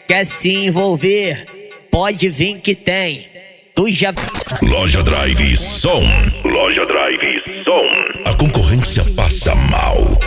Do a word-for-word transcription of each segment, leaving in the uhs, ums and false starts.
Quer se envolver? Pode vir que tem. Tu já... Loja Drive Som. Loja Drive Som. A concorrência passa mal.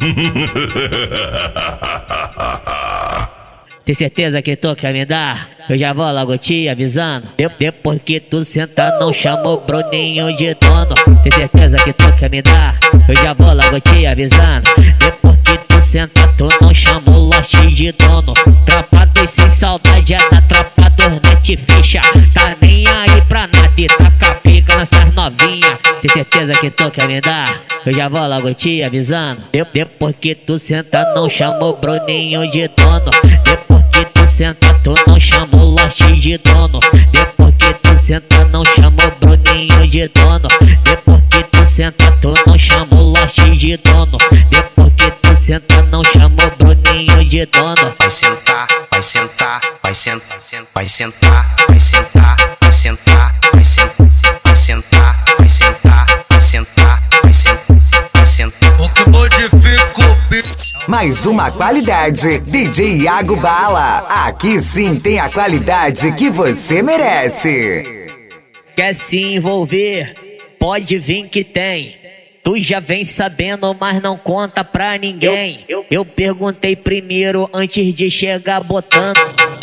Tem certeza que tu quer me dar? Eu já vou logo te avisando. De depois que tu sentar, não chama o Bruninho de dono. Tem certeza que tu quer me dar? Eu já vou logo te avisando. Depois que tu sentar, tu não chama o lote de dono. Tropa dos sem saudade é da tropa dos net ficha. Tá nem aí pra nada e tá capica nessas novinhas. Tem certeza que tu quer me dar? Eu já vou logo te avisando. De depois que tu sentar, não chama o Bruninho de dono. Depois que tu senta, tu não chama o lote de dono. Depois que tu senta, não chama o Bruninho de dono. Depois que tu senta, tu não chama o lote de dono. Depois que tu senta, não chama o Bruninho de dono. Vai sentar, vai sentar, vai sentar, vai sentar, vai sentar, vai sentar, vai sentar, vai sentar, vai sentar, vai sentar, vai sentar, vai sentar. O que modificou, mais uma qualidade, D J Iago Bala. Aqui sim tem a qualidade que você merece. Quer se envolver? Pode vir que tem. Tu já vem sabendo, mas não conta pra ninguém. Eu, eu, eu perguntei primeiro antes de chegar botando.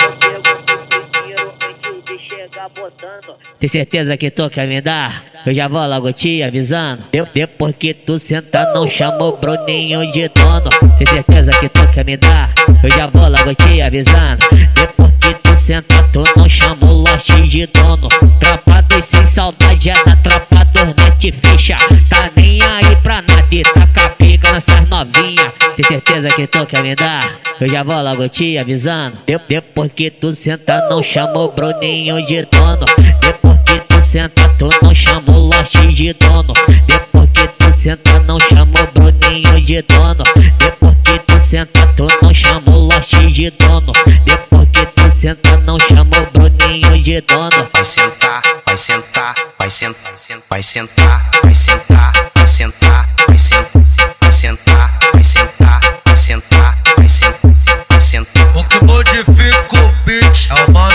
Tem certeza que tu quer me dar? Eu já vou logo te avisando. De depois que tu sentar, não chama o Bruninho de dono. Tem certeza que tu quer me dar? Eu já vou logo te avisando. Depois que tu sentar, tu não chama o lote de dono. Tropa dos sem saudade é da tropa dos net ficha. Tá nem aí pra nada e tá capica nessas novinhas. Tem certeza que tu quer me dar? Eu já vou logo te avisando. De depois que tu sentar, não chama o Bruninho de dono. Depois que tu senta, tu não chama o lote de dono. Depois que tu senta, não chama o Bruninho de dono. Depois que tu senta, tu não chama o lote de dono. Depois que tu senta, não chama o Bruninho de dono. Vai sentar, vai sentar, vai sentar, vai sentar, vai sentar, vai sentar, vai sentar, vai sentar, vai sentar, vai sentar, vai sentar, vai sentar. O que modificou, bitch, é uma